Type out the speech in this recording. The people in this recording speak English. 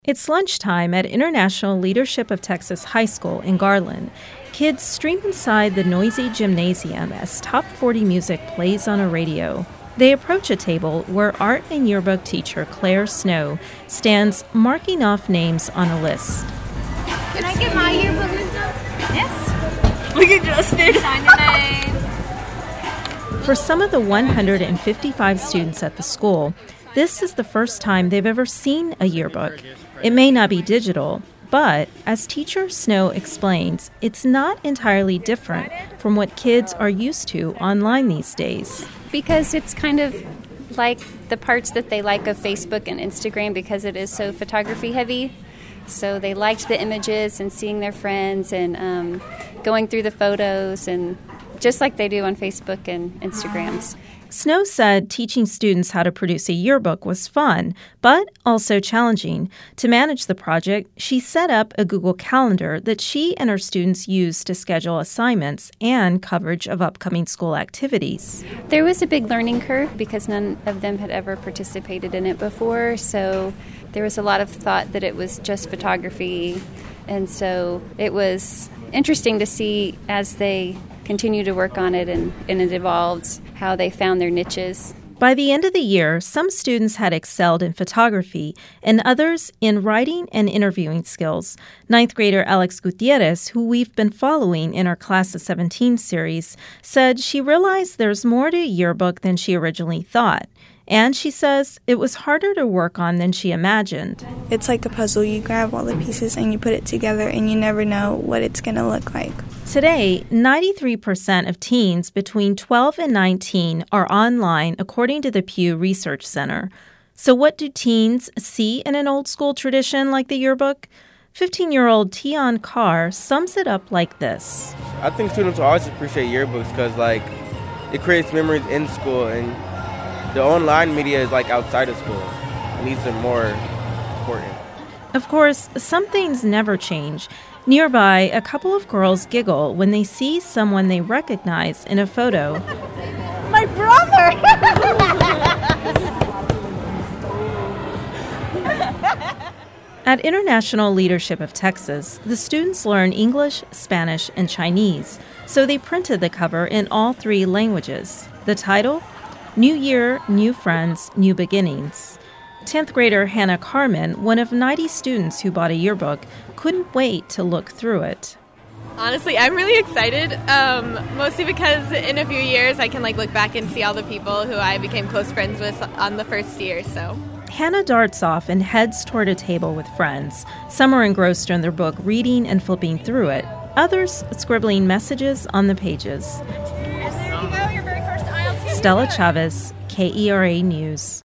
It's lunchtime at International Leadership of Texas High School in Garland. Kids stream inside the noisy gymnasium as Top 40 music plays on a radio. They approach a table where art and yearbook teacher Claire Snow stands marking off names on a list. Can I get my yearbook? Yes. Look at Justin. Sign your name. For some of the 155 students at the school, this is the first time they've ever seen a yearbook. It may not be digital, but as teacher Snow explains, it's not entirely different from what kids are used to online these days. Because it's kind of like the parts that they like of Facebook and Instagram because it is so photography heavy. So they liked the images and seeing their friends and going through the photos and just like they do on Facebook and Instagrams. Snow said teaching students how to produce a yearbook was fun, but also challenging. To manage the project, she set up a Google Calendar that she and her students used to schedule assignments and coverage of upcoming school activities. There was a big learning curve because none of them had ever participated in it before, so there was a lot of thought that it was just photography, and so it was interesting to see as they continue to work on it and it evolved, how they found their niches. By the end of the year, some students had excelled in photography and others in writing and interviewing skills. Ninth grader Alex Gutierrez, who we've been following in our Class of 17 series, said she realized there's more to a yearbook than she originally thought. And she says it was harder to work on than she imagined. It's like a puzzle. You grab all the pieces and you put it together and you never know what it's going to look like. Today, 93% of teens between 12 and 19 are online, according to the Pew Research Center. So what do teens see in an old school tradition like the yearbook? 15-year-old Tion Carr sums it up like this. I think students always appreciate yearbooks because, it creates memories in school, and the online media is outside of school. And these are more important. Of course, some things never change. Nearby, a couple of girls giggle when they see someone they recognize in a photo. My brother! At International Leadership of Texas, the students learn English, Spanish, and Chinese, so they printed the cover in all three languages. The title? New Year, New Friends, New Beginnings. 10th grader Hannah Carmen, one of 90 students who bought a yearbook, couldn't wait to look through it. Honestly, I'm really excited, mostly because in a few years I can look back and see all the people who I became close friends with on the first year. So Hannah darts off and heads toward a table with friends. Some are engrossed in their book, reading and flipping through it. Others scribbling messages on the pages. And there you go, your very first IELTS. Stella Chavez, KERA News.